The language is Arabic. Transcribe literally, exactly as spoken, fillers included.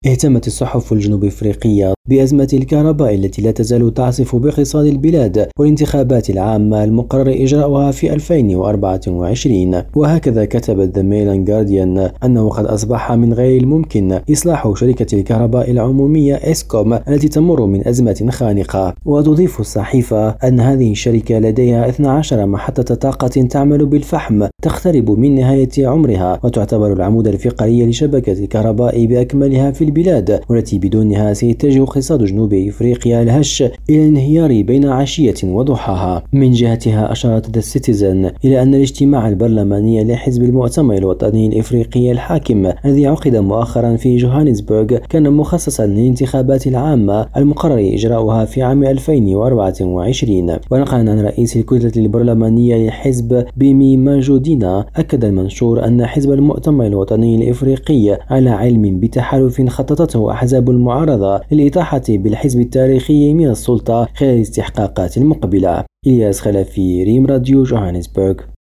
اهتمت الصحف الجنوب أفريقية بأزمة الكهرباء التي لا تزال تعصف باقتصاد البلاد والانتخابات العامة المقرر إجراؤها في ألفين وأربعة وعشرين. وهكذا كتبت The Mail and Guardian أنه قد أصبح من غير الممكن إصلاح شركة الكهرباء العمومية إسكوم التي تمر من أزمة خانقة. وتضيف الصحيفة أن هذه الشركة لديها اثنتي عشرة محطة طاقة تعمل بالفحم تقترب من نهاية عمرها، وتعتبر العمود الفقري لشبكة الكهرباء بأكملها في البلاد، والتي بدونها سيتجه اقتصاد جنوب إفريقيا الهش إلى الانهيار بين عشية وضحاها. من جهتها أشارت The Citizen إلى أن الاجتماع البرلماني لحزب المؤتمر الوطني الإفريقي الحاكم الذي عقد مؤخرا في جوهانسبرغ كان مخصصا للانتخابات العامة المقرر إجراؤها في عام ألفين وأربعة وعشرين. ونقلا عن رئيس الكتلة البرلمانية للحزب بيمي ماجودينا، أكد المنشور أن حزب المؤتمر الوطني الإفريقي على علم بتحالف خططته أحزاب المعارضة للإطاحة بالحزب التاريخي من السلطة خلال الاستحقاقات المقبلة. إلياس خلفي، ريم راديو، جوهانسبرغ.